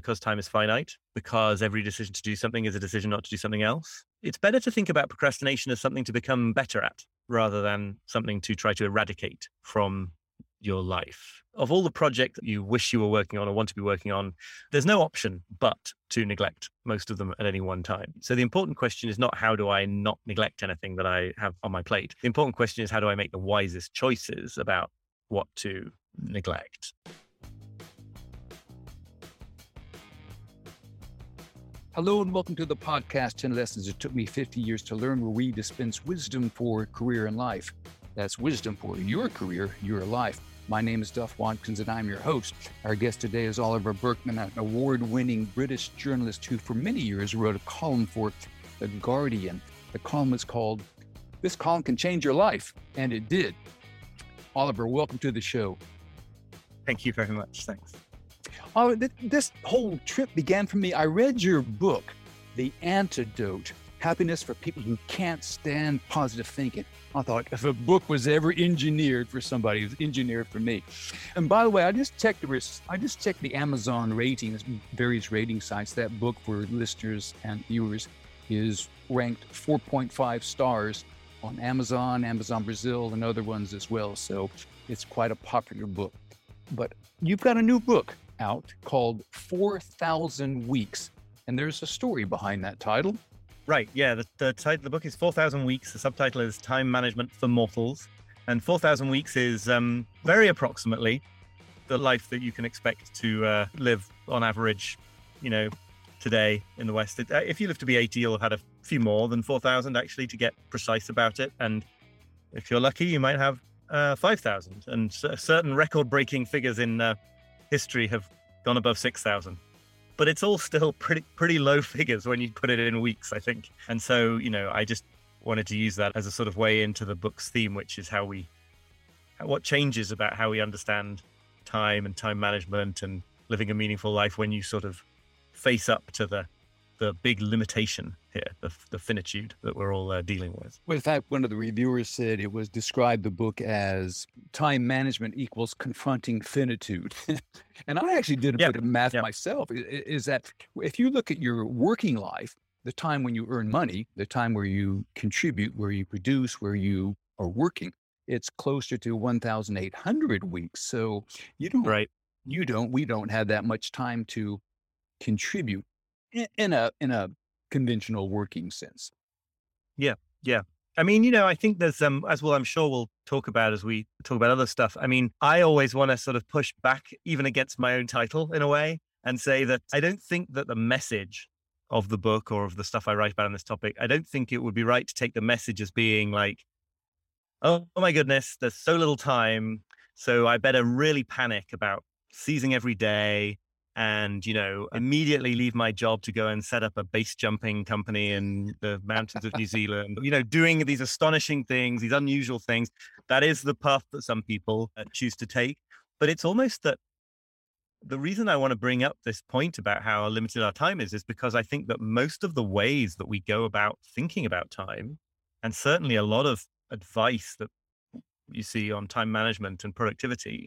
because time is finite, because every decision to do something is a decision not to do something else. It's better to think about procrastination as something to become better at rather than something to try to eradicate from your life. Of all the projects that you wish you were working on or want to be working on, there's no option but to neglect most of them at any one time. So the important question is not how do I not neglect anything that I have on my plate? The important question is how do I make the wisest choices about what to neglect? Hello and welcome to the podcast, 10 Lessons It Took Me 50 Years to Learn, where we dispense wisdom for career and life. That's wisdom for your career, your life. My name is Duff Watkins and I'm your host. Our guest today is Oliver Burkeman, an award-winning British journalist who for many years wrote a column for The Guardian. The column is called, "This Column Can Change Your Life," and it did. Oliver, welcome to the show. Thank you very much. Thanks. Oh, this whole trip began for me. I read your book, The Antidote, Happiness for People Who Can't Stand Positive Thinking. I thought if a book was ever engineered for somebody, it was engineered for me. And by the way, I just checked the Amazon ratings, various rating sites. That book for listeners and viewers is ranked 4.5 stars on Amazon, Amazon Brazil, and other ones as well. So it's quite a popular book. But you've got a new book out called 4,000 Weeks. And there's a story behind that title. Right. Yeah. The title of the book is 4,000 Weeks. The subtitle is Time Management for Mortals. And 4,000 weeks is very approximately the life that you can expect to live on average, today in the West. If you live to be 80, you'll have had a few more than 4,000 actually, to get precise about it. And if you're lucky, you might have 5,000. And certain record-breaking figures in history have gone above 6,000. But it's all still pretty low figures when you put it in weeks, I think. And so, I just wanted to use that as a sort of way into the book's theme, which is what changes about how we understand time and time management and living a meaningful life when you sort of face up to the big limitation here, the finitude that we're all dealing with. Well, in fact, one of the reviewers said described the book as time management equals confronting finitude. And I actually did a bit of math myself, is that if you look at your working life, the time when you earn money, the time where you contribute, where you produce, where you are working, it's closer to 1,800 weeks. So we don't have that much time to contribute in a conventional working sense. Yeah. I mean, I think there's as well, I'm sure we'll talk about as we talk about other stuff. I mean, I always want to sort of push back even against my own title in a way and say that I don't think that the message of the book or of the stuff I write about on this topic, I don't think it would be right to take the message as being like, oh my goodness, there's so little time, so I better really panic about seizing every day and, immediately leave my job to go and set up a base jumping company in the mountains of New Zealand, doing these astonishing things, these unusual things. That is the path that some people choose to take. But it's almost that the reason I want to bring up this point about how limited our time is because I think that most of the ways that we go about thinking about time, and certainly a lot of advice that you see on time management and productivity,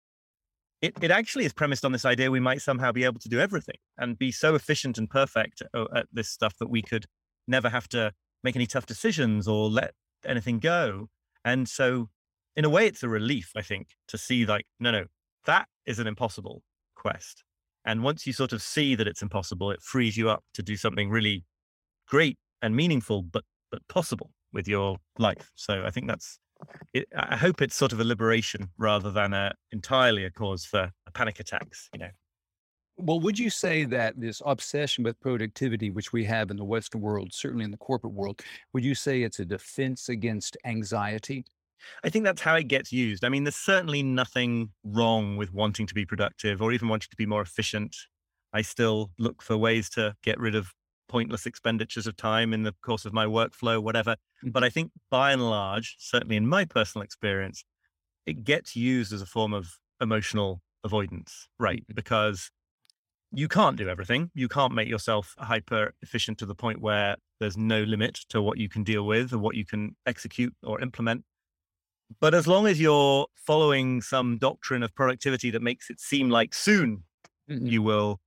it actually is premised on this idea we might somehow be able to do everything and be so efficient and perfect at this stuff that we could never have to make any tough decisions or let anything go. And so in a way, it's a relief, I think, to see like, no, that is an impossible quest. And once you sort of see that it's impossible, it frees you up to do something really great and meaningful, but possible with your life. So I think I hope it's sort of a liberation rather than entirely a cause for panic attacks, Well, would you say that this obsession with productivity, which we have in the Western world, certainly in the corporate world, would you say it's a defense against anxiety? I think that's how it gets used. I mean, there's certainly nothing wrong with wanting to be productive or even wanting to be more efficient. I still look for ways to get rid of pointless expenditures of time in the course of my workflow, whatever. But I think by and large, certainly in my personal experience, it gets used as a form of emotional avoidance, right? Because you can't do everything. You can't make yourself hyper efficient to the point where there's no limit to what you can deal with or what you can execute or implement. But as long as you're following some doctrine of productivity that makes it seem like soon you will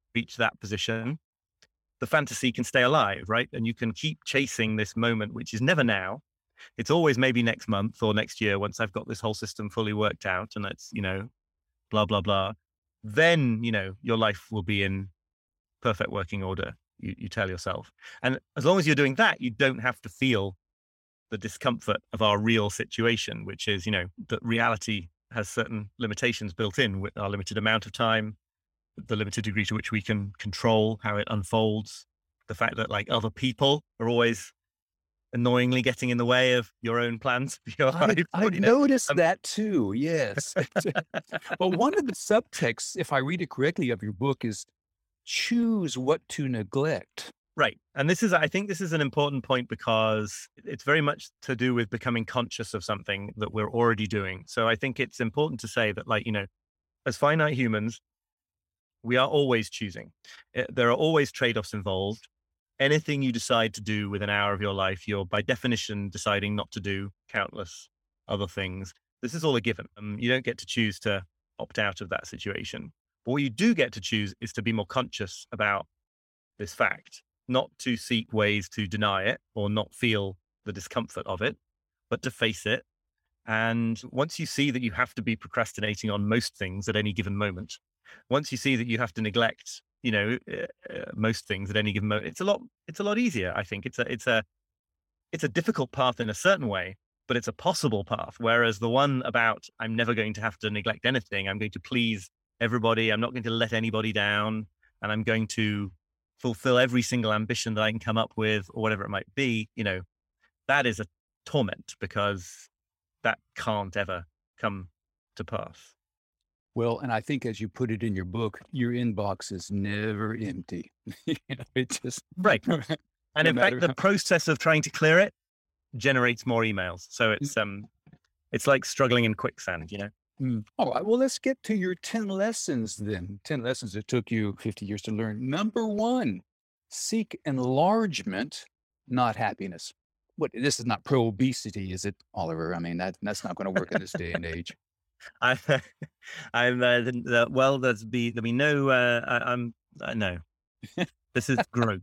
reach that position, the fantasy can stay alive, right? And you can keep chasing this moment, which is never now. It's always maybe next month or next year once I've got this whole system fully worked out and it's, blah, blah, blah. Then, your life will be in perfect working order, you tell yourself. And as long as you're doing that, you don't have to feel the discomfort of our real situation, which is, that reality has certain limitations built in with our limited amount of time, the limited degree to which we can control how it unfolds, the fact that like other people are always annoyingly getting in the way of your own plans for your life. I noticed that too. Yes. Well, one of the subtexts, if I read it correctly, of your book is choose what to neglect. Right. And I think this is an important point because it's very much to do with becoming conscious of something that we're already doing. So I think it's important to say that as finite humans, we are always choosing. There are always trade-offs involved. Anything you decide to do with an hour of your life, you're by definition deciding not to do countless other things. This is all a given. You don't get to choose to opt out of that situation. But what you do get to choose is to be more conscious about this fact, not to seek ways to deny it or not feel the discomfort of it, but to face it. And once you see that you have to be procrastinating on most things at any given moment, once you see that you have to neglect, most things at any given moment, it's a lot easier. I think it's a difficult path in a certain way, but it's a possible path. Whereas the one about I'm never going to have to neglect anything, I'm going to please everybody, I'm not going to let anybody down, and I'm going to fulfill every single ambition that I can come up with or whatever it might be, that is a torment because that can't ever come to pass. Well, and I think as you put it in your book, your inbox is never empty. It just right. And in fact, the process of trying to clear it generates more emails. So it's like struggling in quicksand, All right. Well, let's get to your 10 lessons then. 10 lessons that took you 50 years to learn. Number 1, seek enlargement, not happiness. This is not pro-obesity, is it, Oliver? I mean, that's not going to work in this day and age. No. This is growth.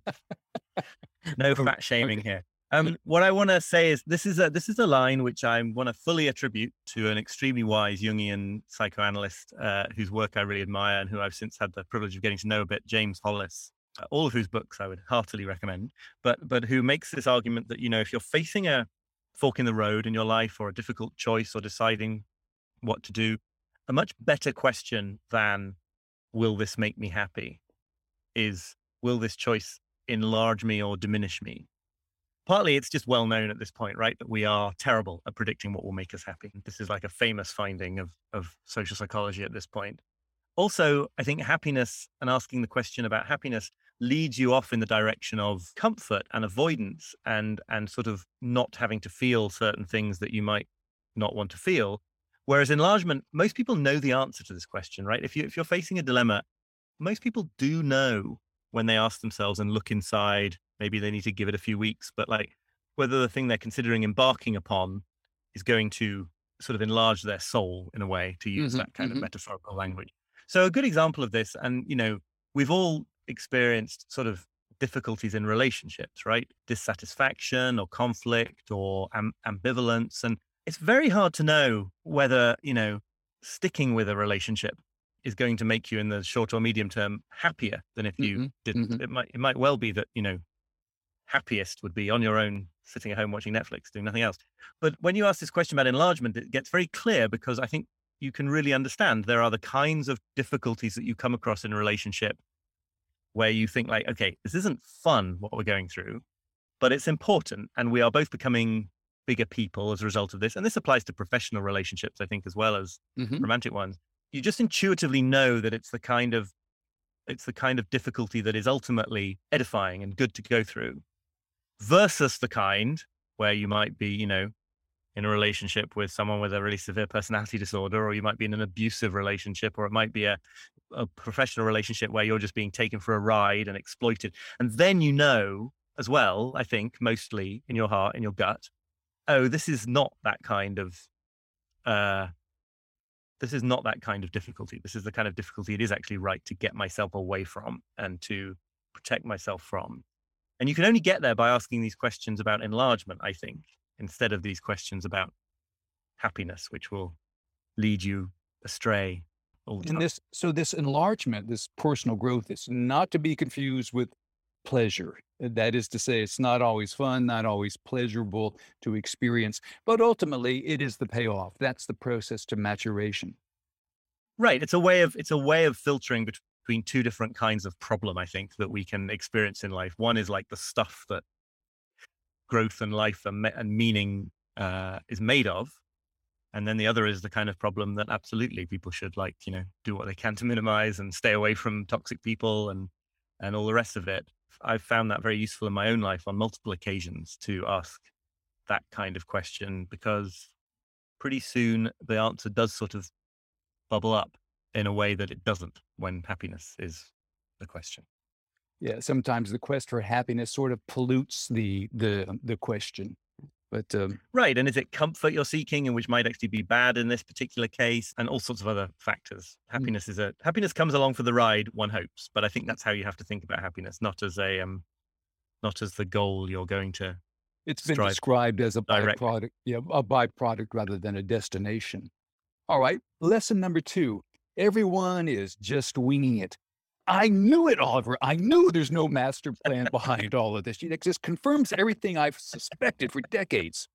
No fat shaming here. What I want to say is this is a line which I want to fully attribute to an extremely wise Jungian psychoanalyst whose work I really admire and who I've since had the privilege of getting to know a bit, James Hollis, all of whose books I would heartily recommend, but who makes this argument that, if you're facing a fork in the road in your life or a difficult choice or deciding what to do, a much better question than will this make me happy is, will this choice enlarge me or diminish me? Partly it's just well known at this point, right, that we are terrible at predicting what will make us happy. This is like a famous finding of social psychology at this point. Also, I think happiness and asking the question about happiness leads you off in the direction of comfort and avoidance and sort of not having to feel certain things that you might not want to feel. Whereas enlargement, most people know the answer to this question, right? If you're facing a dilemma, most people do know when they ask themselves and look inside, maybe they need to give it a few weeks, but whether the thing they're considering embarking upon is going to sort of enlarge their soul in a way, to use that kind of metaphorical language. So a good example of this, and we've all experienced sort of difficulties in relationships, right? Dissatisfaction or conflict or ambivalence. And it's very hard to know whether, sticking with a relationship is going to make you in the short or medium term happier than if you didn't. It might well be that, happiest would be on your own, sitting at home watching Netflix, doing nothing else. But when you ask this question about enlargement, it gets very clear because I think you can really understand there are the kinds of difficulties that you come across in a relationship where you think okay, this isn't fun, what we're going through, but it's important. And we are both becoming bigger people as a result of this. And this applies to professional relationships, I think, as well as romantic ones. You just intuitively know that it's the kind of difficulty that is ultimately edifying and good to go through, versus the kind where you might be, in a relationship with someone with a really severe personality disorder, or you might be in an abusive relationship, or it might be a professional relationship where you're just being taken for a ride and exploited. And then as well, I think, mostly in your heart, in your gut, oh, this is not that kind of this is not that kind of difficulty. This is the kind of difficulty it is actually right to get myself away from and to protect myself from. And you can only get there by asking these questions about enlargement, I think, instead of these questions about happiness, which will lead you astray all the And time. this enlargement, this personal growth is not to be confused with pleasure. That is to say, it's not always fun, not always pleasurable to experience, but ultimately it is the payoff. That's the process to maturation. Right. It's a way of filtering between two different kinds of problem, I think, that we can experience in life. One is like the stuff that growth and life and meaning is made of. And then the other is the kind of problem that absolutely people should like, do what they can to minimize and stay away from toxic people and all the rest of it. I've found that very useful in my own life on multiple occasions to ask that kind of question, because pretty soon the answer does sort of bubble up in a way that it doesn't when happiness is the question. Yeah, sometimes the quest for happiness sort of pollutes the question. But Right. And is it comfort you're seeking, and which might actually be bad in this particular case, and all sorts of other factors? Mm. Happiness comes along for the ride, one hopes, but I think that's how you have to think about happiness, not as not as the goal you're going to It's been strive described as a directly. byproduct, yeah, a byproduct rather than a destination. All right, lesson number 2. Everyone is just winging it. I knew it, Oliver. I knew there's no master plan behind all of this. It just confirms everything I've suspected for decades.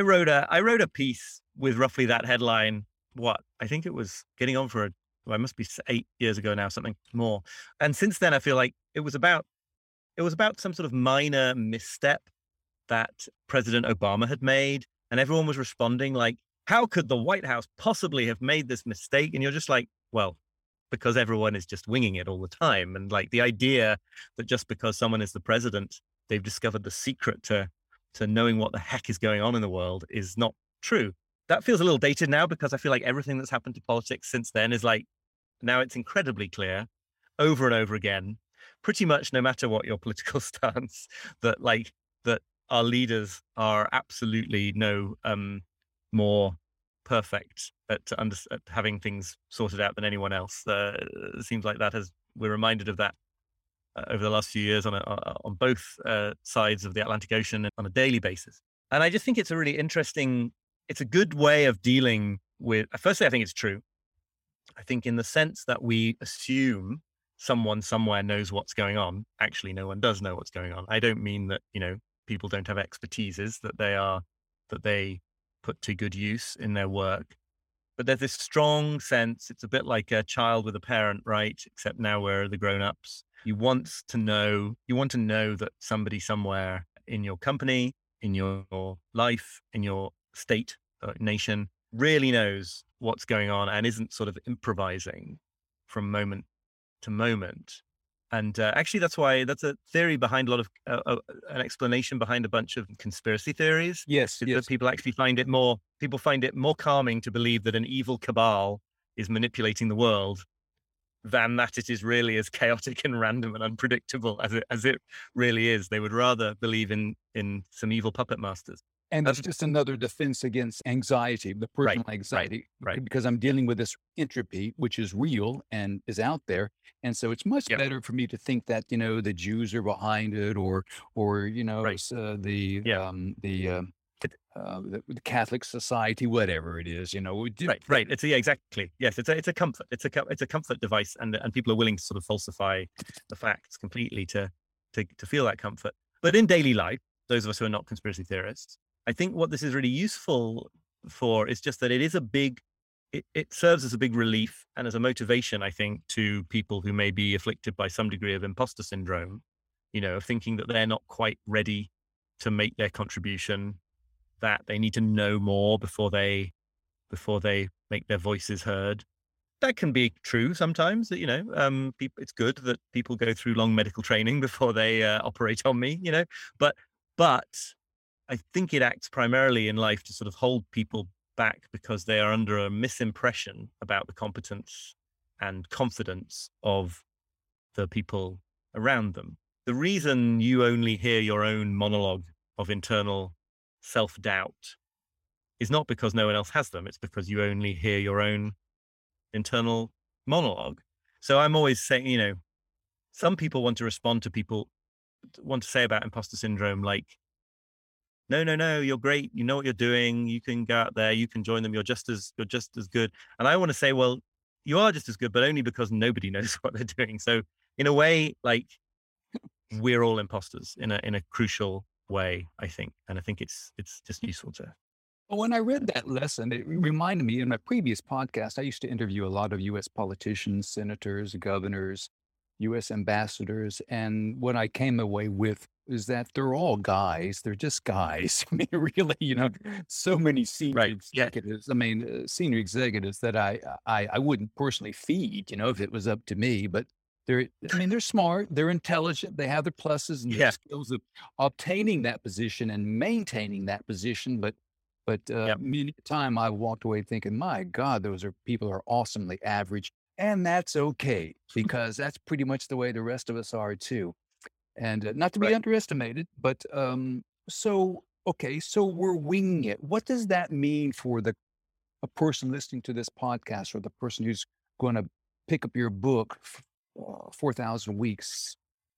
I wrote a piece with roughly that headline. What I think it was getting on for well, it must be 8 years ago now, something more. And since then, I feel like it was about some sort of minor misstep that President Obama had made, and everyone was responding like, "How could the White House possibly have made this mistake?" And you're just like, "Well, because everyone is just winging it all the time." And like the idea that just because someone is the president, they've discovered the secret to knowing what the heck is going on in the world is not true. That feels a little dated now, because I feel like everything that's happened to politics since then is like, now it's incredibly clear over and over again, pretty much no matter what your political stance, that our leaders are absolutely no more perfect at having things sorted out than anyone else. It seems like we're reminded of that over the last few years on both sides of the Atlantic Ocean on a daily basis. And I just think it's it's a good way of dealing with, firstly, I think it's true. I think in the sense that we assume someone somewhere knows what's going on. Actually, no one does know what's going on. I don't mean that, people don't have expertises that they put to good use in their work. But there's this strong sense, it's a bit like a child with a parent, right? Except now we're the grown-ups. You want to know that somebody somewhere in your company, in your life, in your state, nation, really knows what's going on and isn't sort of improvising from moment to moment. And actually, that's a theory behind a lot of an explanation behind a bunch of conspiracy theories. Yes, Is that yes. people find it more calming to believe that an evil cabal is manipulating the world than that it is really as chaotic and random and unpredictable as it really is. They would rather believe in some evil puppet masters. And it's just another defense against anxiety, the personal anxiety, right. because I'm dealing with this entropy, which is real and is out there. And so it's much Yep. better for me to think that, the Jews are behind it or, Right. Yeah. the Catholic Society, whatever it is, Right. Exactly. Yes. It's a comfort. It's a comfort device, and people are willing to sort of falsify the facts completely to feel that comfort. But in daily life, those of us who are not conspiracy theorists, I think what this is really useful for is just that it serves as a big relief and as a motivation, I think, to people who may be afflicted by some degree of imposter syndrome, of thinking that they're not quite ready to make their contribution, that they need to know more before they make their voices heard. That can be true sometimes. That it's good that people go through long medical training before they operate on me. But I think it acts primarily in life to sort of hold people back because they are under a misimpression about the competence and confidence of the people around them. The reason you only hear your own monologue of internal self-doubt is not because no one else has them. It's because you only hear your own internal monologue. So I'm always saying, some people want to respond to people, want to say about imposter syndrome, like, no, no, no, you're great. You know what you're doing. You can go out there. You can join them. You're just as good. And I want to say, well, you are just as good, but only because nobody knows what they're doing. So in a way, like, we're all imposters in a crucial way, I think. And I think it's just useful to. Well, when I read that lesson, it reminded me in my previous podcast, I used to interview a lot of US politicians, senators, governors, US ambassadors. And what I came away with is that they're all guys. They're just guys. I mean, really, so many senior Right. Yeah. executives. I mean, senior executives that I wouldn't personally feed, if it was up to me, but they're smart, they're intelligent, they have their pluses and their Yeah. skills of obtaining that position and maintaining that position. But Yep. many a time I walked away thinking, my God, those are people who are awesomely average. And that's okay, because that's pretty much the way the rest of us are too. And not to be Right. underestimated, but okay, so we're winging it. What does that mean for a person listening to this podcast, or the person who's going to pick up your book, 4,000 Weeks?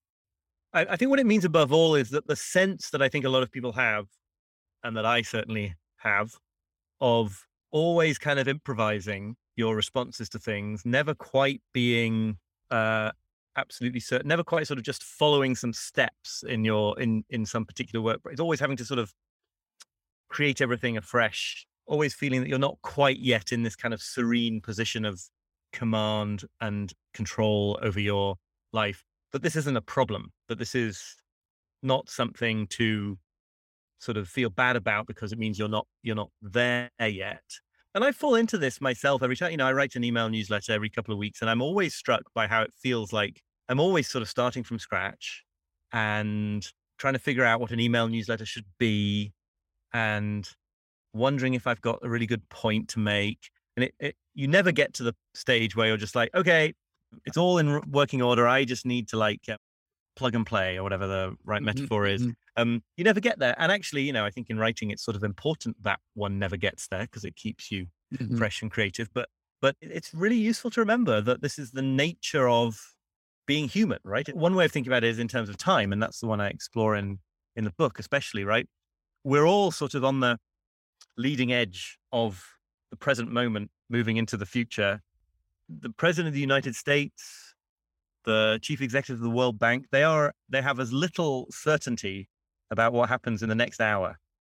I think what it means above all is that the sense that I think a lot of people have, and that I certainly have, of always kind of improvising your responses to things, never quite being absolutely certain, never quite sort of just following some steps in some particular work, but it's always having to sort of create everything afresh, always feeling that you're not quite yet in this kind of serene position of command and control over your life. But this isn't a problem, that this is not something to sort of feel bad about, because it means you're not there yet. And I fall into this myself every time. I write an email newsletter every couple of weeks, and I'm always struck by how it feels like I'm always sort of starting from scratch and trying to figure out what an email newsletter should be, and wondering if I've got a really good point to make. And you never get to the stage where you're just like, okay, it's all in working order. I just need to plug and play, or whatever the right metaphor is. You never get there. And actually, I think in writing, it's sort of important that one never gets there, because it keeps you fresh and creative. But it's really useful to remember that this is the nature of being human, right? One way of thinking about it is in terms of time. And that's the one I explore in the book, especially, right? We're all sort of on the leading edge of the present moment, moving into the future. The president of the United States, the chief executive of the World Bank, they have as little certainty about what happens in the next hour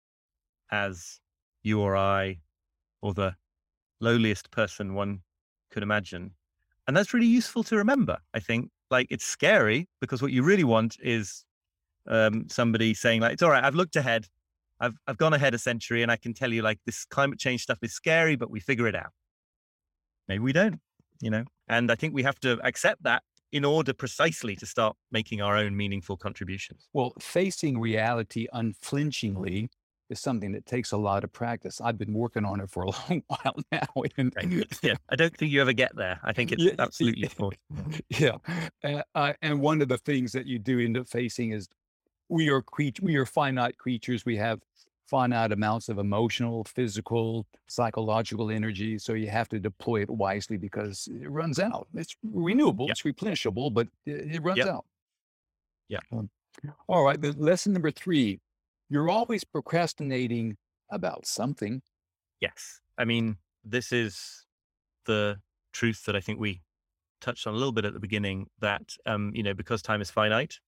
as you or I, or the lowliest person one could imagine. And that's really useful to remember, I think. Like, it's scary, because what you really want is somebody saying, like, it's all right, I've looked ahead. I've gone ahead a century, and I can tell you, like, this climate change stuff is scary, but we figure it out. Maybe we don't, and I think we have to accept that in order precisely to start making our own meaningful contributions. Well, facing reality unflinchingly is something that takes a lot of practice. I've been working on it for a long while now. Yeah, I don't think you ever get there. I think it's absolutely important. Yeah. And one of the things that you do end up facing is we are finite creatures. We have finite amounts of emotional, physical, psychological energy. So you have to deploy it wisely, because it runs out. It's renewable, it's replenishable, but it runs out. Yeah. All right. Lesson number 3, you're always procrastinating about something. Yes. I mean, this is the truth that I think we touched on a little bit at the beginning, that, because time is finite,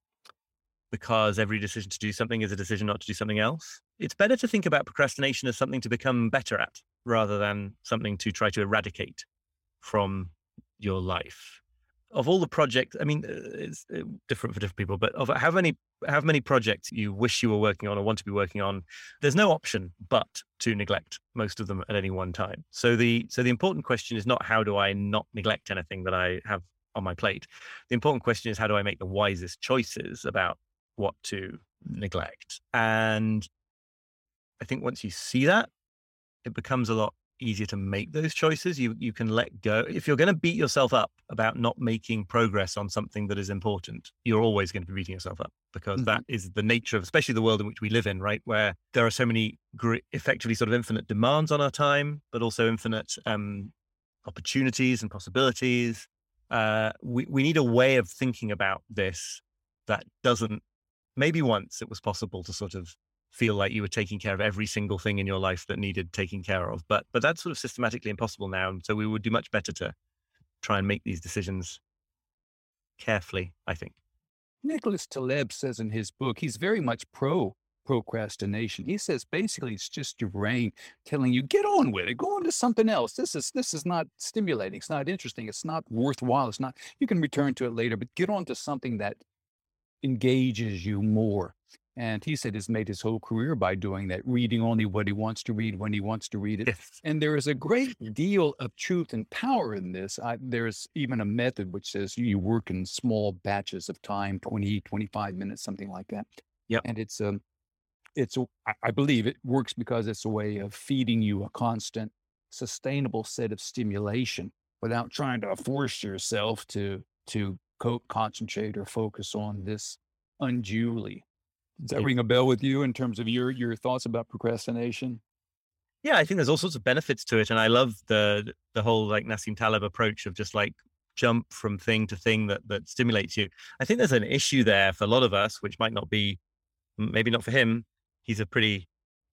because every decision to do something is a decision not to do something else, it's better to think about procrastination as something to become better at, rather than something to try to eradicate from your life. Of all the projects, I mean, it's different for different people, but of how many projects you wish you were working on or want to be working on, there's no option but to neglect most of them at any one time. So the important question is not, how do I not neglect anything that I have on my plate? The important question is, how do I make the wisest choices about what to neglect? And I think once you see that, it becomes a lot easier to make those choices. You can let go. If you're going to beat yourself up about not making progress on something that is important, you're always going to be beating yourself up, because that is the nature of, especially the world in which we live in, right? Where there are so many effectively sort of infinite demands on our time, but also infinite opportunities and possibilities. We need a way of thinking about this that doesn't, maybe once it was possible to sort of feel like you were taking care of every single thing in your life that needed taking care of. But that's sort of systematically impossible now. And so we would do much better to try and make these decisions carefully, I think. Nicholas Taleb says in his book, he's very much pro procrastination. He says basically it's just your brain telling you, get on with it, go on to something else. This is not stimulating. It's not interesting. It's not worthwhile. It's not, you can return to it later, but get on to something that engages you more. And he said he's made his whole career by doing that, reading only what he wants to read when he wants to read it. Yes. And there is a great deal of truth and power in this. There's even a method which says you work in small batches of time, 20, 25 minutes, something like that. Yep. And I believe it works because it's a way of feeding you a constant, sustainable set of stimulation without trying to force yourself to concentrate or focus on this unduly. Does that ring a bell with you in terms of your thoughts about procrastination? Yeah, I think there's all sorts of benefits to it. And I love the whole like Nassim Taleb approach of just like jump from thing to thing that stimulates you. I think there's an issue there for a lot of us, which might not be, maybe not for him. He's a pretty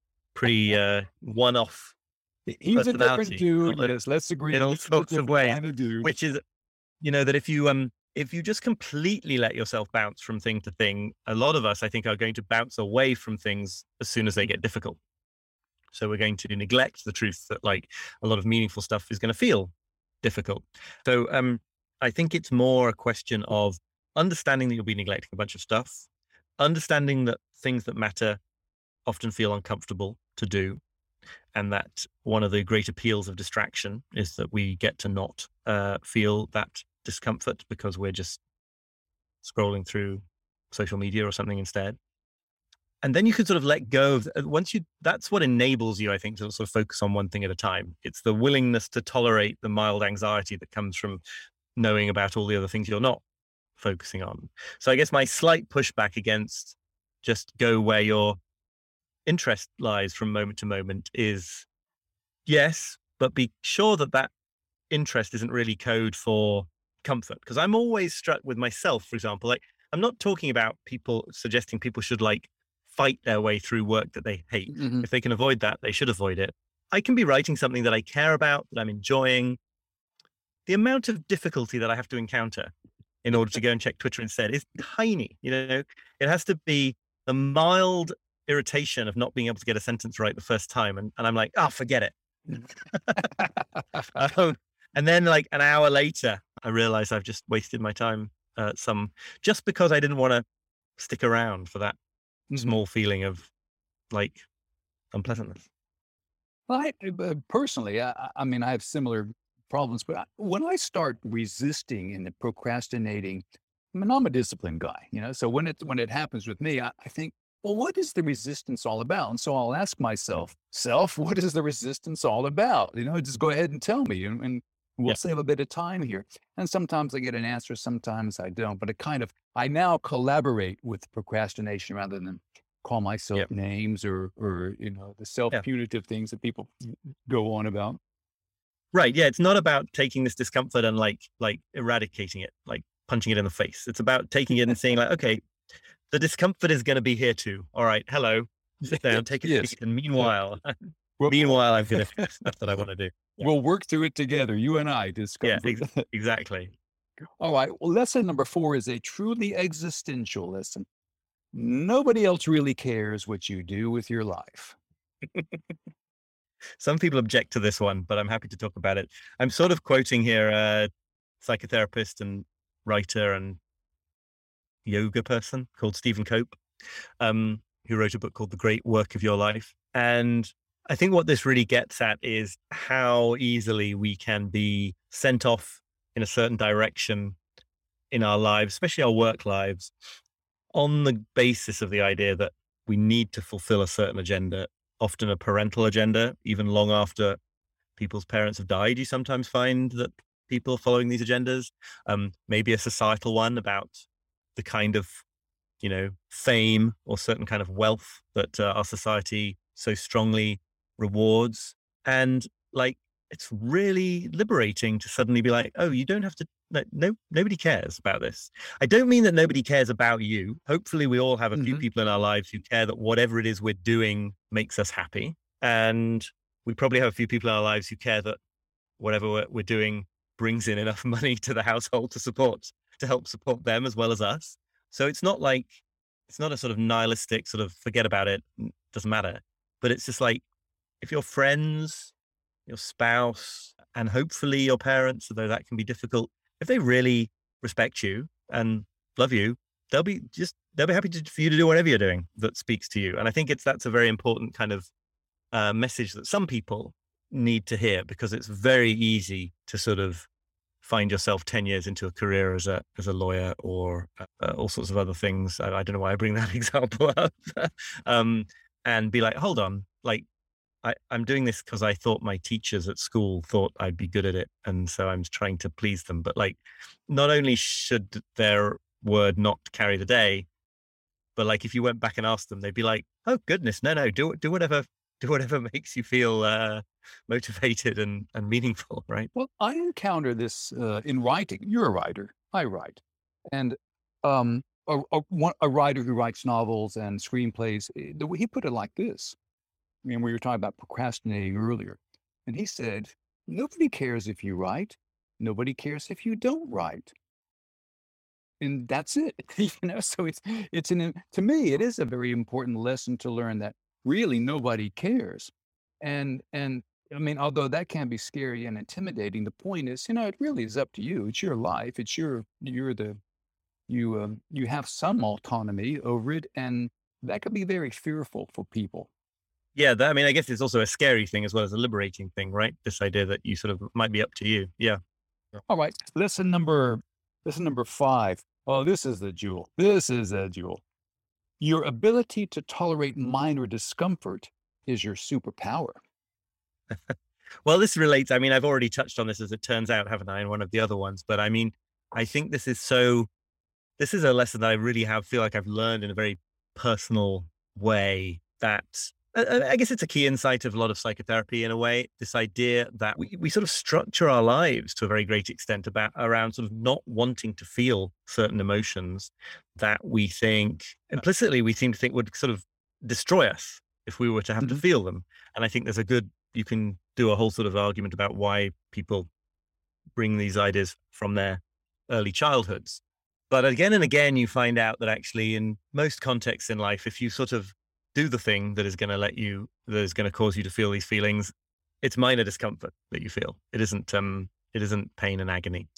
one-off He's a different personality. dude. Yes, let's agree. In all He's a sorts of different ways, kind of dude. which is, that if you just completely let yourself bounce from thing to thing, a lot of us, I think, are going to bounce away from things as soon as they get difficult. So we're going to neglect the truth that like a lot of meaningful stuff is going to feel difficult. So I think it's more a question of understanding that you'll be neglecting a bunch of stuff, understanding that things that matter often feel uncomfortable to do, and that one of the great appeals of distraction is that we get to not feel that discomfort because we're just scrolling through social media or something instead. And then you can sort of let go of that's what enables you, I think, to sort of focus on one thing at a time. It's the willingness to tolerate the mild anxiety that comes from knowing about all the other things you're not focusing on. So I guess my slight pushback against just go where your interest lies from moment to moment is yes, but be sure that interest isn't really code for comfort. Because I'm always struck with myself, for example, like I'm not talking about people suggesting people should like fight their way through work that they hate. Mhm. If they can avoid that, they should avoid it. I can be writing something that I care about, that I'm enjoying. The amount of difficulty that I have to encounter in order to go and check Twitter instead is tiny. It has to be the mild irritation of not being able to get a sentence right the first time. And I'm like, oh, forget it. And then like an hour later, I realize I've just wasted my time just because I didn't want to stick around for that small feeling of like unpleasantness. Well, personally, I mean, I have similar problems, but when I start resisting and procrastinating, I'm a disciplined guy, so when it happens with me, I think, well, what is the resistance all about? And so I'll ask myself, what is the resistance all about? Just go ahead and tell me, and we'll save a bit of time here. And sometimes I get an answer, sometimes I don't, but I now collaborate with procrastination rather than call myself names or the self-punitive things that people go on about. Right. Yeah. It's not about taking this discomfort and like eradicating it, like punching it in the face. It's about taking it and saying like, okay, the discomfort is going to be here too. All right. Hello. Sit down, take a seat. And meanwhile, I'm going to do stuff that I want to do. Yeah. We'll work through it together. You and I discomfort. Yeah, exactly. All right. Well, lesson number 4 is a truly existential lesson. Nobody else really cares what you do with your life. Some people object to this one, but I'm happy to talk about it. I'm sort of quoting here a psychotherapist and writer and yoga person called Stephen Cope, who wrote a book called The Great Work of Your Life. And I think what this really gets at is how easily we can be sent off in a certain direction in our lives, especially our work lives, on the basis of the idea that we need to fulfill a certain agenda, often a parental agenda. Even long after people's parents have died, you sometimes find that people are following these agendas, maybe a societal one about the kind of, fame or certain kind of wealth that our society so strongly rewards. And like it's really liberating to suddenly be like, oh, you don't have to, nobody cares about this. I don't mean that nobody cares about you. Hopefully we all have a few Hmm. people in our lives who care that whatever it is we're doing makes us happy. And we probably have a few people in our lives who care that whatever we're doing brings in enough money to the household to help support them as well as us. So it's not a sort of nihilistic sort of forget about it, doesn't matter. But it's just like, if your friends, your spouse, and hopefully your parents, although that can be difficult, if they really respect you and love you, they'll be happy for you to do whatever you're doing that speaks to you. And I think that's a very important kind of message that some people need to hear, because it's very easy to sort of find yourself 10 years into a career as a lawyer or all sorts of other things. I don't know why I bring that example up. And be like, hold on, like I'm doing this because I thought my teachers at school thought I'd be good at it. And so I'm trying to please them. But like, not only should their word not carry the day, but like if you went back and asked them, they'd be like, oh goodness, no, do whatever makes you feel motivated and meaningful, right? Well, I encounter this in writing. You're a writer. I write. And um, a writer who writes novels and screenplays, he put it like this. I mean, we were talking about procrastinating earlier. And he said, nobody cares if you write. Nobody cares if you don't write. And that's it. So to me, it is a very important lesson to learn that really nobody cares. And I mean, although that can be scary and intimidating, the point is, it really is up to you. It's your life. You have some autonomy over it. And that could be very fearful for people. Yeah, I mean, I guess it's also a scary thing as well as a liberating thing, right? This idea that you sort of might be up to you. Yeah. All right. Lesson number 5. Oh, this is the jewel. This is a jewel. Your ability to tolerate minor discomfort is your superpower. Well, this relates. I mean, I've already touched on this as it turns out, haven't I, in one of the other ones? But I mean, I think this is a lesson that I really feel like I've learned in a very personal way, that I guess it's a key insight of a lot of psychotherapy in a way, this idea that we sort of structure our lives to a very great extent around sort of not wanting to feel certain emotions that we think implicitly we seem to think would sort of destroy us if we were to have to Mhm. feel them. And I think you can do a whole sort of argument about why people bring these ideas from their early childhoods. But again and again, you find out that actually in most contexts in life, if you sort of do the thing that is going to cause you to feel these feelings, it's minor discomfort that you feel. It isn't pain and agony.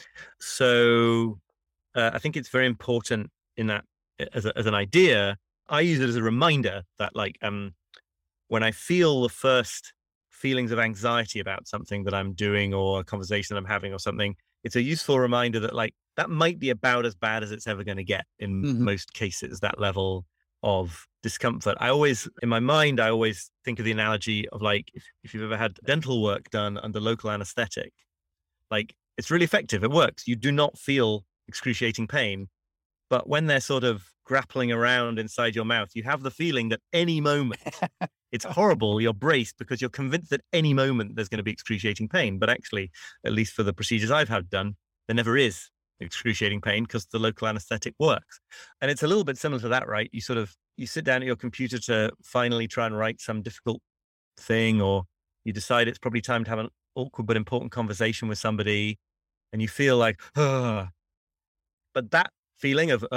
So I think it's very important in that as an idea. I use it as a reminder that when I feel the first feelings of anxiety about something that I'm doing or a conversation that I'm having or something, it's a useful reminder that that might be about as bad as it's ever going to get in Mhm. most cases, that level of discomfort. In my mind, I always think of the analogy of if you've ever had dental work done under local anesthetic, it's really effective. It works. You do not feel excruciating pain. But when they're sort of grappling around inside your mouth, you have the feeling that any moment, it's horrible. You're braced because you're convinced that any moment there's going to be excruciating pain. But actually, at least for the procedures I've had done, there never is excruciating pain because the local anesthetic works. And it's a little bit similar to that, right? You sit down at your computer to finally try and write some difficult thing, or you decide it's probably time to have an awkward but important conversation with somebody, and you feel like, but that feeling of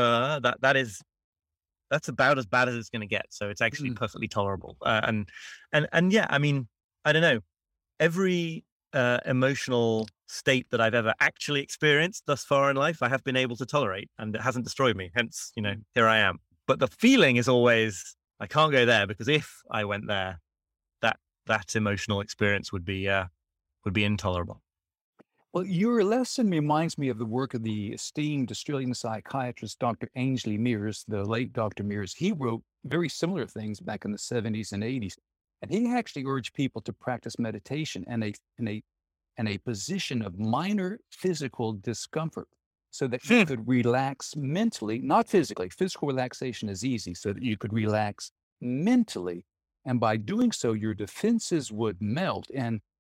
that's about as bad as it's going to get. So it's actually Mm. perfectly tolerable. And yeah, I mean, I don't know, every emotional state that I've ever actually experienced thus far in life, I have been able to tolerate, and it hasn't destroyed me. Hence, here I am. But the feeling is always, I can't go there, because if I went there, that emotional experience would be intolerable. Well, your lesson reminds me of the work of the esteemed Australian psychiatrist, Dr. Ainsley Mears, the late Dr. Mears. He wrote very similar things back in the 70s and 80s. And he actually urged people to practice meditation in a position of minor physical discomfort so that you could relax mentally, not physically. Physical relaxation is easy, so that you could relax mentally. And by doing so, your defenses would melt. And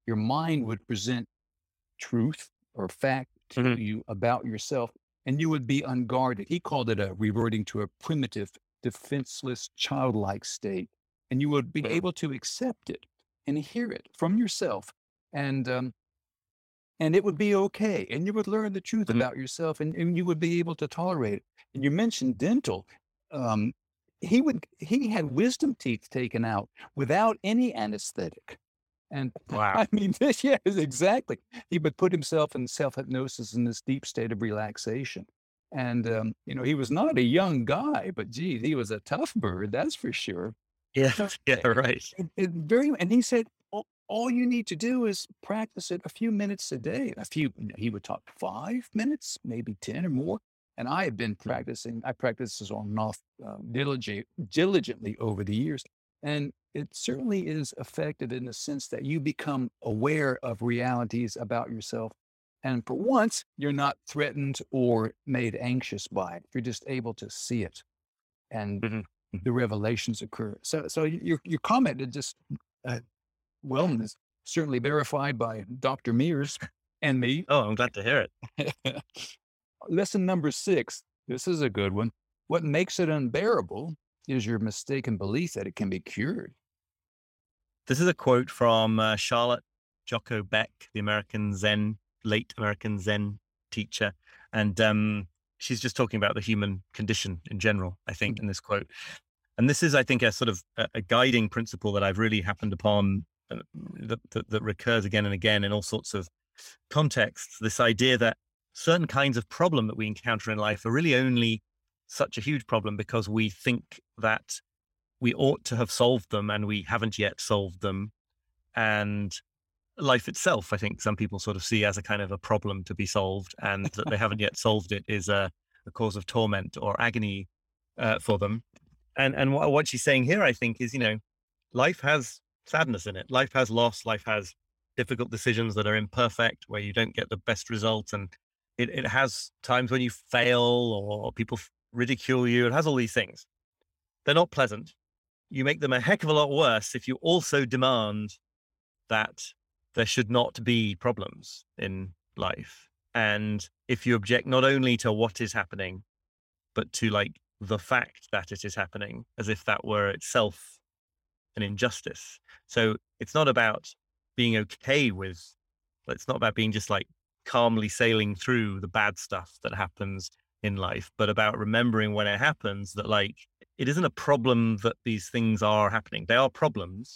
your mind would present truth or fact to Hmm. you about yourself, and you would be unguarded. He called it a reverting to a primitive, defenseless, childlike state. And you would be able to accept it and hear it from yourself. And and it would be okay. And you would learn the truth Hmm. about yourself, and you would be able to tolerate it. And you mentioned dental. Um, he had wisdom teeth taken out without any anesthetic. And Wow. I mean, this, yes, exactly. He would put himself in self hypnosis in this deep state of relaxation. And, he was not a young guy, but geez, he was a tough bird, that's for sure. Yeah. So, Yeah. Right. and he said, all you need to do is practice it a few minutes a day. He would talk 5 minutes, maybe 10 or more. And I have been practicing, I practiced this on and off diligently over the years. And it certainly is effective in the sense that you become aware of realities about yourself. And for once, you're not threatened or made anxious by it. You're just able to see it, and Hmm. the revelations occur. So your comment is just, uh, well, is certainly verified by Dr. Mears and me. Oh, I'm glad to hear it. Lesson number 6. This is a good one. What makes it unbearable is your mistaken belief that it can be cured. This is a quote from Charlotte Jocko Beck, the late American Zen teacher. And she's just talking about the human condition in general, I think, in this quote. And this is, I think, a sort of a guiding principle that I've really happened upon that recurs again and again in all sorts of contexts. This idea that certain kinds of problem that we encounter in life are really only such a huge problem because we think that we ought to have solved them and we haven't yet solved them. And life itself, I think some people sort of see as a kind of a problem to be solved, and that they haven't yet solved it is a cause of torment or agony for them. And what she's saying here, I think, is, life has sadness in it. Life has loss. Life has difficult decisions that are imperfect, where you don't get the best result. And it has times when you fail or people ridicule you. It has all these things. They're not pleasant. You make them a heck of a lot worse if you also demand that there should not be problems in life. And if you object not only to what is happening, but to like the fact that it is happening, as if that were itself an injustice. So it's not about being okay with, it's not about being just like calmly sailing through the bad stuff that happens in life, but about remembering when it happens that like, it isn't a problem that these things are happening. They are problems.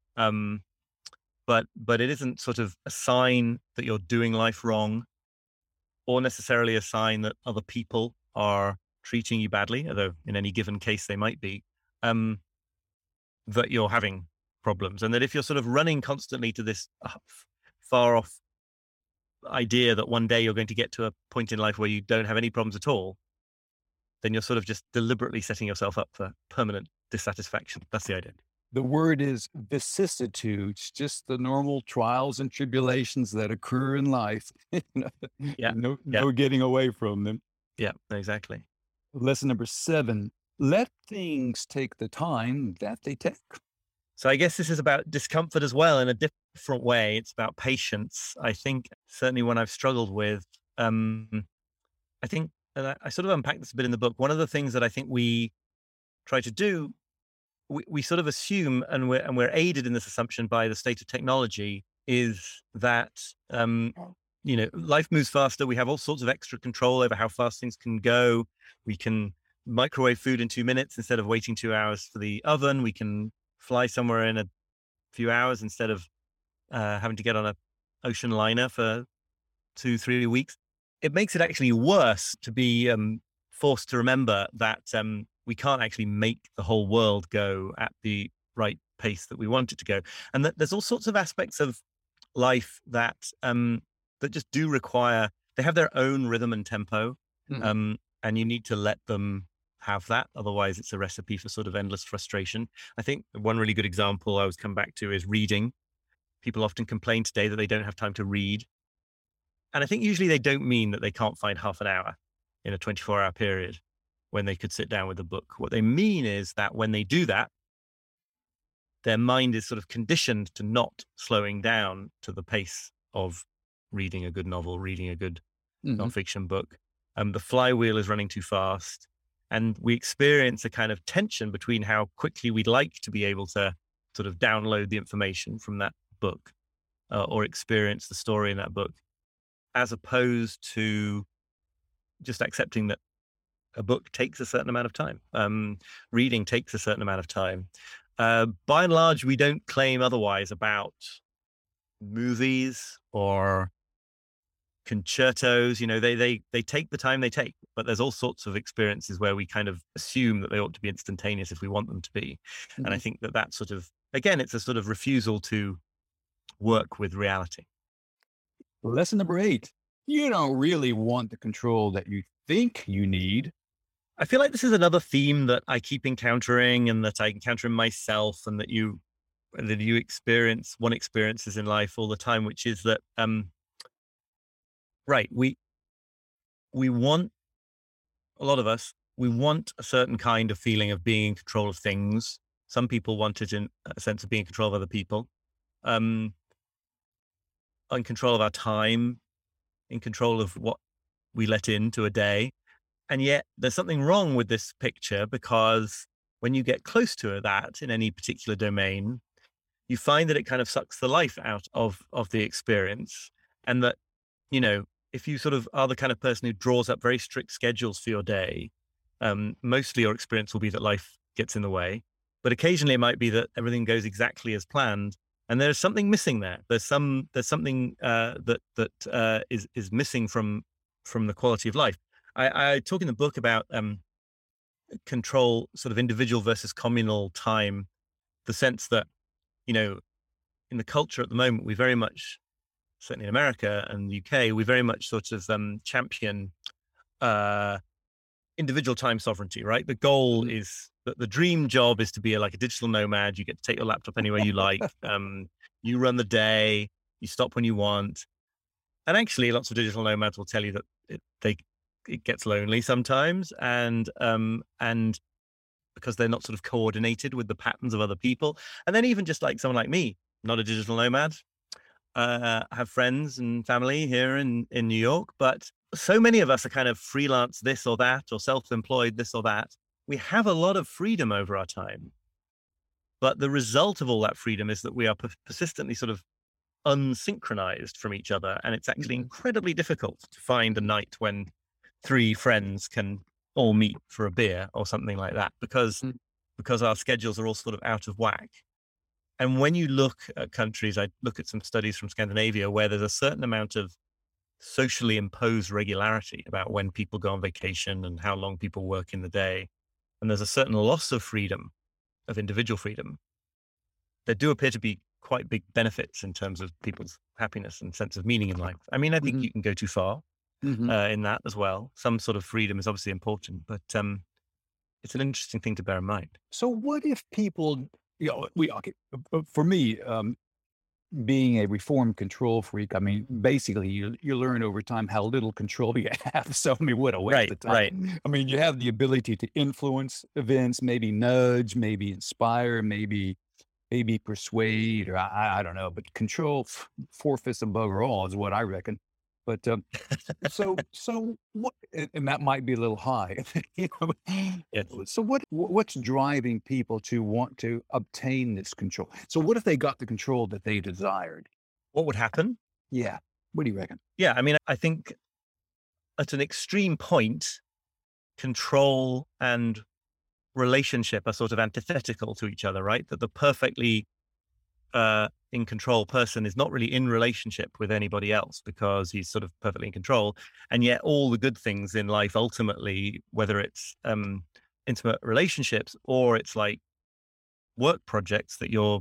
But it isn't sort of a sign that you're doing life wrong, or necessarily a sign that other people are treating you badly, although in any given case they might be, that you're having problems. And that if you're sort of running constantly to this far off idea that one day you're going to get to a point in life where you don't have any problems at all, then you're sort of just deliberately setting yourself up for permanent dissatisfaction. That's the idea. The word is vicissitudes, just the normal trials and tribulations that occur in life. Yeah. No, Yeah. no getting away from them. Yeah, exactly. Lesson number 7, let things take the time that they take. So I guess this is about discomfort as well in a different way. It's about patience. I think certainly when I've struggled with, I think, and I sort of unpack this a bit in the book. One of the things that I think we try to do, we sort of assume, and we're aided in this assumption by the state of technology, is that life moves faster. We have all sorts of extra control over how fast things can go. We can microwave food in 2 minutes instead of waiting 2 hours for the oven. We can fly somewhere in a few hours instead of having to get on a ocean liner for 2-3 weeks. It makes it actually worse to be forced to remember that we can't actually make the whole world go at the right pace that we want it to go. And that there's all sorts of aspects of life that that just do require, they have their own rhythm and tempo. Mhm. And you need to let them have that. Otherwise it's a recipe for sort of endless frustration. I think one really good example I always come back to is reading. People often complain today that they don't have time to read. And I think usually they don't mean that they can't find half an hour in a 24-hour period when they could sit down with a book. What they mean is that when they do that, their mind is sort of conditioned to not slowing down to the pace of reading a good novel, reading a good nonfiction book. The flywheel is running too fast. And we experience a kind of tension between how quickly we'd like to be able to sort of download the information from that book or experience the story in that book, as opposed to just accepting that a book takes a certain amount of time. Reading takes a certain amount of time. By and large, we don't claim otherwise about movies or concertos. They take the time they take, but there's all sorts of experiences where we kind of assume that they ought to be instantaneous if we want them to be. And I think that sort of, again, it's a sort of refusal to work with reality. Lesson number 8, you don't really want the control that you think you need. I feel like this is another theme that I keep encountering, and that I encounter in myself, and that you experiences in life all the time, which is that, right, we want, a lot of us, we want a certain kind of feeling of being in control of things. Some people want it in a sense of being in control of other people, in control of our time, in control of what we let into a day. And yet there's something wrong with this picture, because when you get close to that in any particular domain, you find that it kind of sucks the life out of the experience. And that, if you sort of are the kind of person who draws up very strict schedules for your day, mostly your experience will be that life gets in the way. But occasionally it might be that everything goes exactly as planned, and there's something missing there. There's something that is missing from the quality of life. I talk in the book about control, sort of individual versus communal time, the sense that, in the culture at the moment, we very much, certainly in America and the UK, we very much sort of champion individual time sovereignty, right? The goal is that the dream job is to be like a digital nomad. You get to take your laptop anywhere you like. You run the day, you stop when you want. And actually, lots of digital nomads will tell you that it gets lonely sometimes, and because they're not sort of coordinated with the patterns of other people. And then even just like someone like me, not a digital nomad, have friends and family here in New York, but so many of us are kind of freelance this or that, or self-employed this or that. We have a lot of freedom over our time, but the result of all that freedom is that we are persistently sort of unsynchronized from each other. And it's actually incredibly difficult to find a night when 3 friends can all meet for a beer or something like that, because our schedules are all sort of out of whack. And when you look at countries, I look at some studies from Scandinavia where there's a certain amount of socially imposed regularity about when people go on vacation and how long people work in the day. And there's a certain loss of freedom, of individual freedom. There do appear to be quite big benefits in terms of people's happiness and sense of meaning in life. I mean, I think you can go too far in that as well. Some sort of freedom is obviously important, but it's an interesting thing to bear in mind. So what if people, for me, being a reformed control freak, I mean, basically you learn over time how little control you have. So, I mean, what a waste of time. Right. I mean, you have the ability to influence events, maybe nudge, maybe inspire, maybe persuade, or I don't know, but control 4/5 and bugger all is what I reckon. But so what? And that might be a little high. Yes. So what's driving people to want to obtain this control? So what if they got the control that they desired? What would happen? Yeah. What do you reckon? Yeah, I mean, I think at an extreme point, control and relationship are sort of antithetical to each other, right? That the perfectly in control person is not really in relationship with anybody else because he's sort of perfectly in control. And yet all the good things in life, ultimately, whether it's intimate relationships or it's like work projects that you're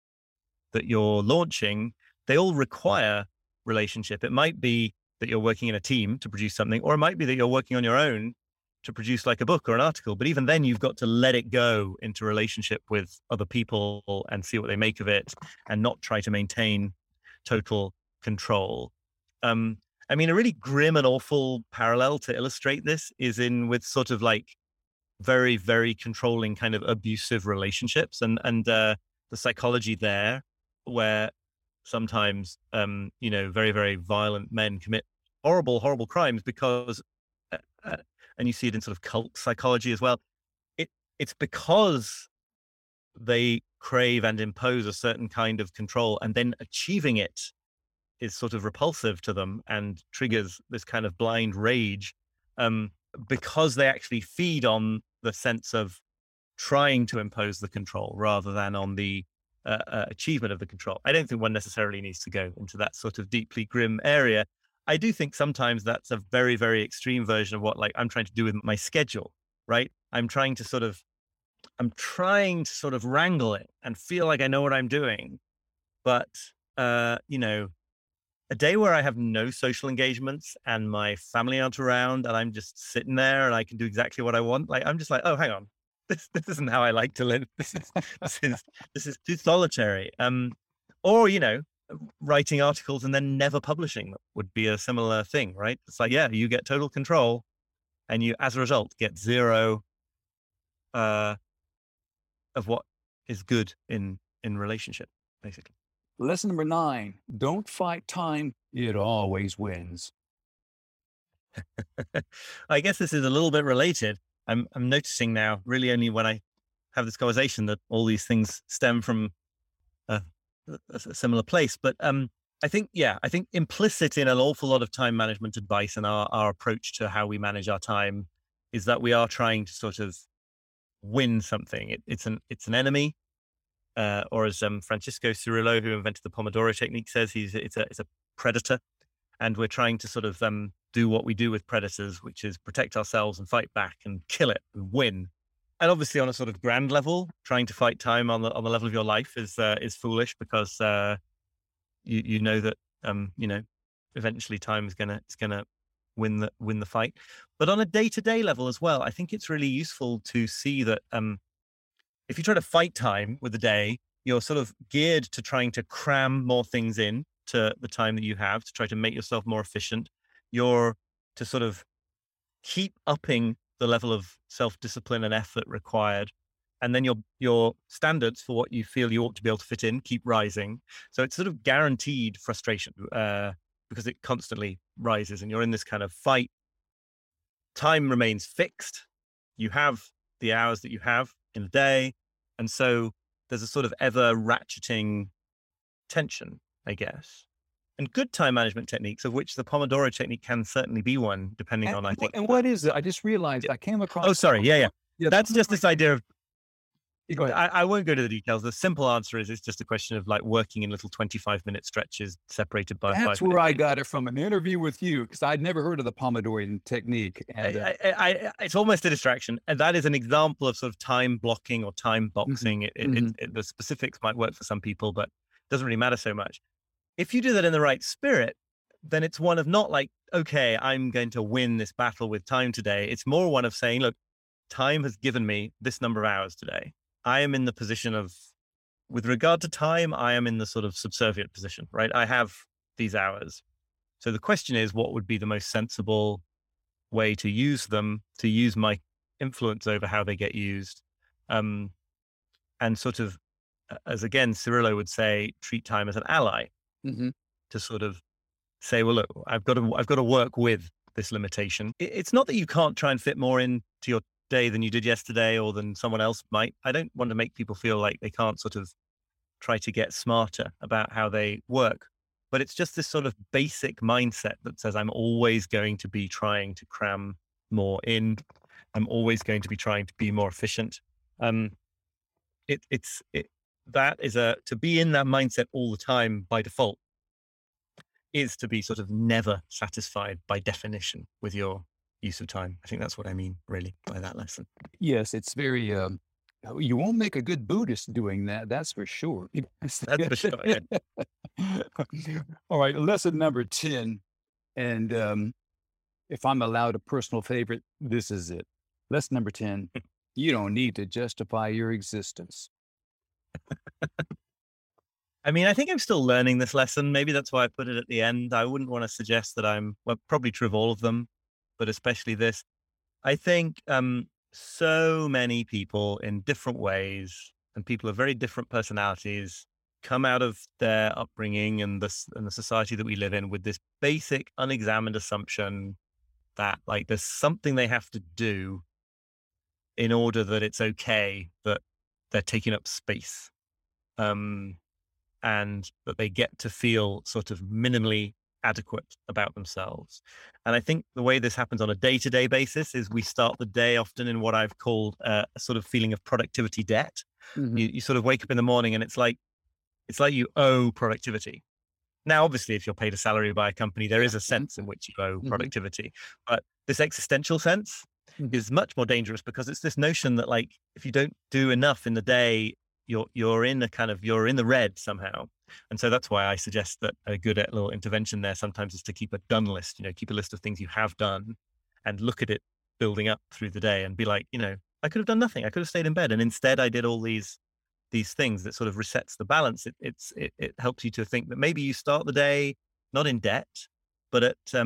launching, they all require relationship. It might be that you're working in a team to produce something, or it might be that you're working on your own to produce like a book or an article. But even then, you've got to let it go into relationship with other people and see what they make of it, and not try to maintain total control. I mean, a really grim and awful parallel to illustrate this is with sort of like very, very controlling kind of abusive relationships. And the psychology there, where sometimes, very, very violent men commit horrible, horrible crimes because, uh, uh, and you see it in sort of cult psychology as well. It's because they crave and impose a certain kind of control, and then achieving it is sort of repulsive to them and triggers this kind of blind rage, um, because they actually feed on the sense of trying to impose the control rather than on the achievement of the control. I don't think one necessarily needs to go into that sort of deeply grim area. I do think sometimes that's a very, very extreme version of what like I'm trying to do with my schedule, right? I'm trying to sort of wrangle it and feel like I know what I'm doing. But, a day where I have no social engagements and my family aren't around and I'm just sitting there and I can do exactly what I want. Like, I'm just like, oh, hang on. This isn't how I like to live. This is too solitary. Or, writing articles and then never publishing them would be a similar thing, right? It's like, yeah, you get total control and you, as a result, get zero, of what is good in relationship, basically. Lesson number 9, don't fight time. It always wins. I guess this is a little bit related. I'm noticing now, really only when I have this conversation, that all these things stem from a similar place. But I think implicit in an awful lot of time management advice and our approach to how we manage our time is that we are trying to sort of win something. It's an enemy, or as Francisco Cirillo, who invented the Pomodoro technique, says, it's a predator, and we're trying to sort of do what we do with predators, which is protect ourselves and fight back and kill it and win. And obviously, on a sort of grand level, trying to fight time on the level of your life is foolish, because you know that eventually time is gonna win the fight. But on a day-to-day level as well, I think it's really useful to see that if you try to fight time with the day, you're sort of geared to trying to cram more things in to the time that you have to try to make yourself more efficient. You're to sort of keep upping the level of self-discipline and effort required. And then your standards for what you feel you ought to be able to fit in keep rising. So it's sort of guaranteed frustration, because it constantly rises and you're in this kind of fight. Time remains fixed. You have the hours that you have in a day. And so there's a sort of ever ratcheting tension, I guess. And good time management techniques, of which the Pomodoro technique can certainly be one, depending on, I think. And what is it? I just realized I came across. Oh, sorry. Yeah. That's just this idea of, go ahead. I won't go to the details. The simple answer is it's just a question of like working in little 25-minute stretches separated by 5 minutes. That's where I got it from, an interview with you, because I'd never heard of the Pomodoro technique. And it's almost a distraction. And that is an example of sort of time blocking or time boxing. The specifics might work for some people, but it doesn't really matter so much. If you do that in the right spirit, then it's one of not like, okay, I'm going to win this battle with time today. It's more one of saying, look, time has given me this number of hours today. I am in the position of, with regard to time, I am in the sort of subservient position, right? I have these hours. So the question is, what would be the most sensible way to use them, to use my influence over how they get used? And sort of, as again, Cirillo would say, treat time as an ally. To sort of say, well, look, I've got to work with this limitation. It's not that you can't try and fit more into your day than you did yesterday or than someone else might. I don't want to make people feel like they can't sort of try to get smarter about how they work. But it's just this sort of basic mindset that says, I'm always going to be trying to cram more in. I'm always going to be trying to be more efficient. That is to be in that mindset all the time by default is to be sort of never satisfied by definition with your use of time. I think that's what I mean really by that lesson. Yes, it's very, you won't make a good Buddhist doing that. That's for sure. That's for sure. Yeah. All right. Lesson number 10. And if I'm allowed a personal favorite, this is it. Lesson number 10. You don't need to justify your existence. I mean, I think I'm still learning this lesson. Maybe that's why I put it at the end. I wouldn't want to suggest that probably true of all of them, but especially this. I think so many people in different ways and people of very different personalities come out of their upbringing and the society that we live in with this basic unexamined assumption that like there's something they have to do in order that it's okay that they're taking up space, and that they get to feel sort of minimally adequate about themselves. And I think the way this happens on a day-to-day basis is we start the day often in what I've called a sort of feeling of productivity debt. Mhm. You sort of wake up in the morning and it's like you owe productivity. Now, obviously, if you're paid a salary by a company, there is a sense in which you owe Mhm. productivity. But this existential sense Mhm. is much more dangerous because it's this notion that like if you don't do enough in the day, you're in the red somehow. And so that's why I suggest that a good little intervention there sometimes is to keep a done list, keep a list of things you have done and look at it building up through the day and be like, I could have done nothing. I could have stayed in bed. And instead I did all these things that sort of resets the balance. It helps you to think that maybe you start the day not in debt, but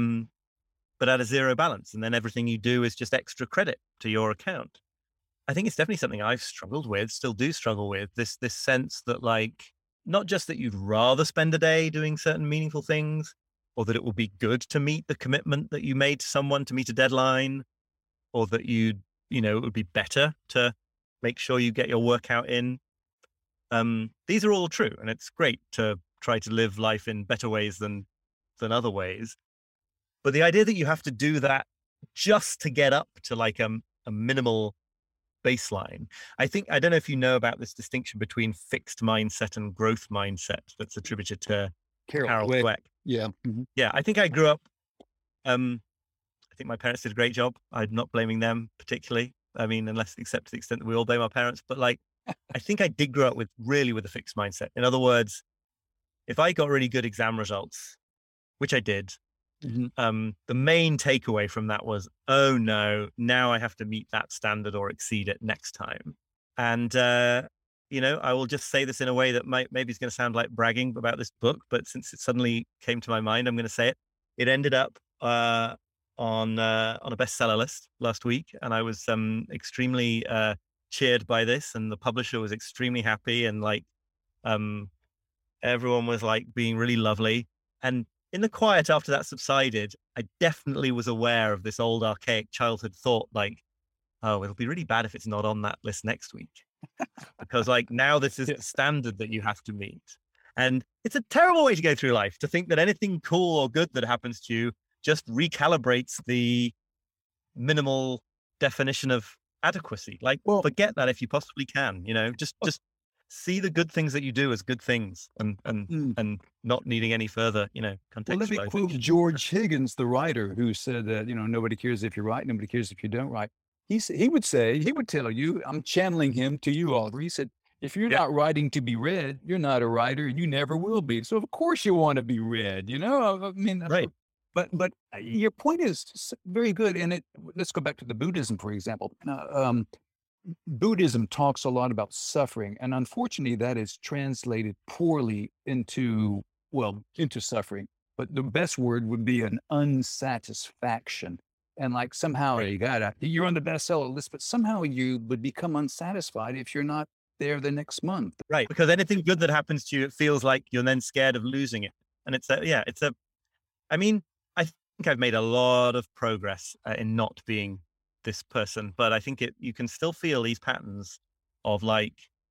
at a zero balance. And then everything you do is just extra credit to your account. I think it's definitely something I've struggled with, still do struggle with, this sense that like, not just that you'd rather spend a day doing certain meaningful things, or that it will be good to meet the commitment that you made to someone to meet a deadline, or that it would be better to make sure you get your workout in. These are all true, and it's great to try to live life in better ways than other ways. But the idea that you have to do that just to get up to like a minimal baseline. I don't know if you know about this distinction between fixed mindset and growth mindset that's attributed to Carol Dweck. Dweck. Yeah. Mhm. Yeah, I think I grew up, I think my parents did a great job. I'm not blaming them particularly. I mean, except to the extent that we all blame our parents, but like, I think I did grow up with a fixed mindset. In other words, if I got really good exam results, which I did, Mhm. the main takeaway from that was, oh no, now I have to meet that standard or exceed it next time. And, I will just say this in a way that maybe is going to sound like bragging about this book, but since it suddenly came to my mind, I'm going to say it. It ended up on a bestseller list last week, and I was extremely cheered by this, and the publisher was extremely happy, and like everyone was like being really lovely. And in the quiet after that subsided, I definitely was aware of this old archaic childhood thought like, oh, it'll be really bad if it's not on that list next week. Because like now this is the standard that you have to meet. And it's a terrible way to go through life, to think that anything cool or good that happens to you just recalibrates the minimal definition of adequacy. Like, Well, forget that if you possibly can, just see the good things that you do as good things, and mm. not needing any further, Well, let me contextualization. quote George Higgins, the writer, who said that, nobody cares if you're right, nobody cares if you don't write. He would tell you, I'm channeling him to you, Oliver. He said, if you're Yeah, not writing to be read, you're not a writer and you never will be. So of course you want to be read, I mean, right. but your point is very good. And let's go back to the Buddhism, for example. Buddhism talks a lot about suffering, and unfortunately, that is translated poorly into suffering. But the best word would be an unsatisfaction. And like somehow Right. you're on the bestseller list, but somehow you would become unsatisfied if you're not there the next month. Right. Because anything good that happens to you, it feels like you're then scared of losing it. And I mean, I think I've made a lot of progress in not being this person, but I think you can still feel these patterns of like,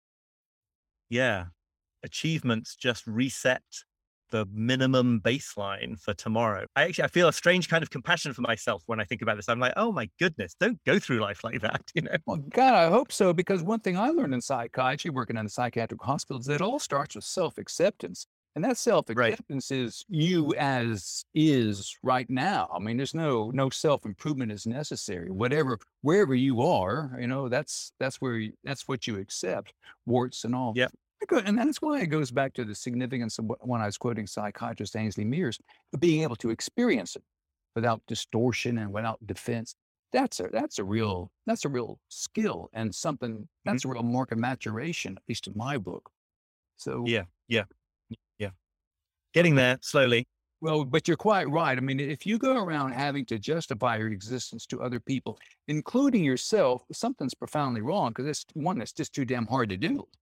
yeah, achievements just reset the minimum baseline for tomorrow. I feel a strange kind of compassion for myself when I think about this. I'm like, oh my goodness, don't go through life like that. Well, God, I hope so, because one thing I learned in psychiatry, working in a psychiatric hospital, is that it all starts with self-acceptance. And that Right. self-acceptance is you as is right now. I mean, there's no self-improvement is necessary. Wherever you are, that's that's what you accept, warts and all. Yeah. And that's why it goes back to the significance of when I was quoting psychiatrist Ainsley Mears, of being able to experience it without distortion and without defense. That's a real skill, and something Mhm. that's a real mark of maturation, at least in my book. So, Yeah. Yeah. Yeah. Getting there slowly. well, but you're quite right. I mean, if you go around having to justify your existence to other people, including yourself, something's profoundly wrong, because it's just too damn hard to do.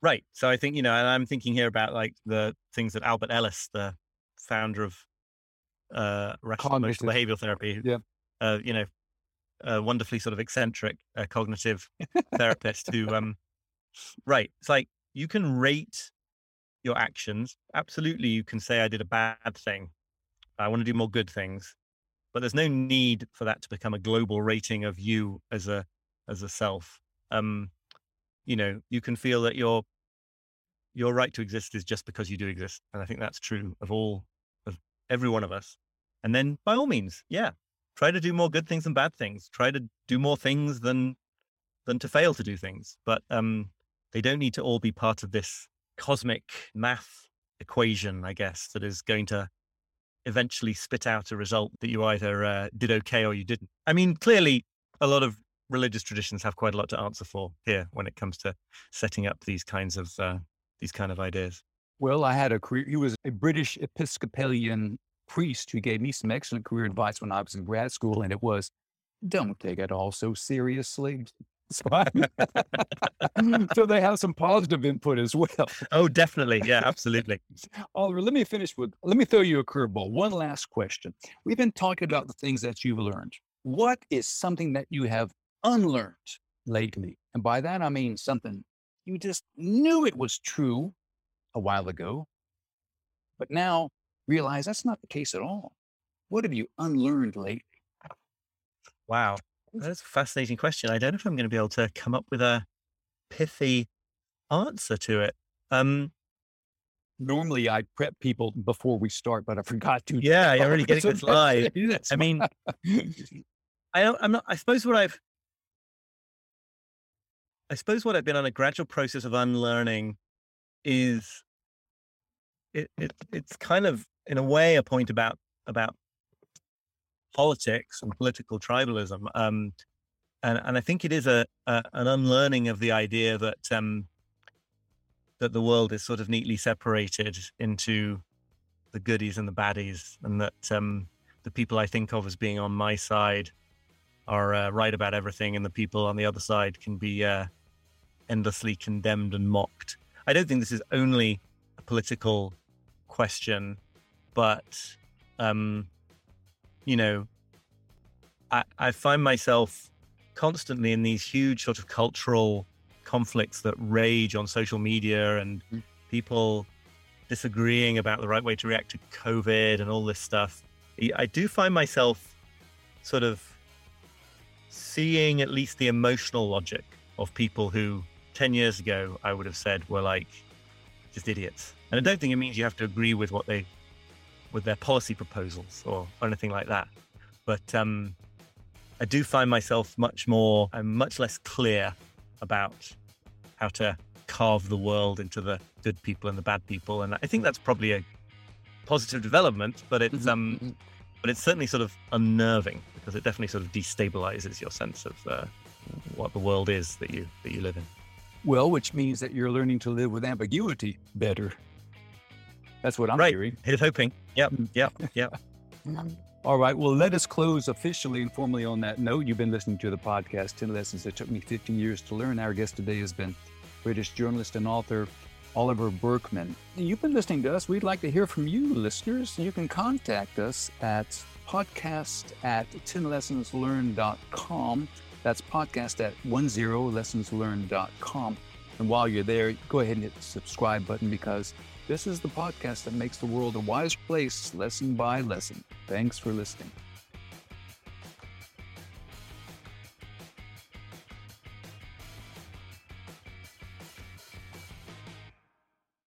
Right. So I think, and I'm thinking here about like the things that Albert Ellis, the founder of rational emotional behavioral therapy, Yeah. A wonderfully sort of eccentric cognitive therapist who, right. It's like you can rate your actions. Absolutely. You can say, I did a bad thing. I want to do more good things, but there's no need for that to become a global rating of you as a self. You can feel that your right to exist is just because you do exist. And I think that's true of every one of us. And then by all means, try to do more good things than bad things. Try to do more things than to fail to do things. But they don't need to all be part of this cosmic math equation, I guess, that is going to eventually spit out a result that you either did okay or you didn't. I mean, clearly a lot of religious traditions have quite a lot to answer for here when it comes to setting up these kind of ideas. Well, I had a career. He was a British Episcopalian priest who gave me some excellent career advice when I was in grad school. And it was, don't take it all so seriously. So they have some positive input as well. Oh, definitely. Yeah, absolutely. Oliver, let me throw you a curveball. One last question. We've been talking about the things that you've learned. What is something that you have unlearned lately? And by that, I mean something you just knew it was true a while ago, but now realize that's not the case at all. What have you unlearned lately? Wow. That's a fascinating question. I don't know if I'm going to be able to come up with a pithy answer to it. Normally I prep people before we start, but I forgot to. Yeah, you're really getting this live. I mean, I suppose what I've been on a gradual process of unlearning is it's kind of in a way a point about politics and political tribalism. And I think it is an unlearning of the idea that that the world is sort of neatly separated into the goodies and the baddies, and that the people I think of as being on my side are right about everything, and the people on the other side can be endlessly condemned and mocked. I don't think this is only a political question, but I find myself constantly in these huge sort of cultural conflicts that rage on social media, and people disagreeing about the right way to react to COVID and all this stuff. I do find myself sort of seeing at least the emotional logic of people who 10 years ago I would have said were like just idiots. And I don't think it means you have to agree with with their policy proposals or anything like that. But I do find myself much less clear about how to carve the world into the good people and the bad people. And I think that's probably a positive development, but it's certainly sort of unnerving, because it definitely sort of destabilizes your sense of what the world is that you live in. Well, which means that you're learning to live with ambiguity better. That's what I'm hearing. Here's hoping. Yep. All right. Well, let us close officially and formally on that note. You've been listening to the podcast, 10 Lessons That Took Me 15 Years to Learn. Our guest today has been British journalist and author Oliver Burkeman. You've been listening to us. We'd like to hear from you, listeners. You can contact us at podcast@10lessonslearned.com. That's podcast@10lessonslearned.com. And while you're there, go ahead and hit the subscribe button, because this is the podcast that makes the world a wiser place, lesson by lesson. Thanks for listening.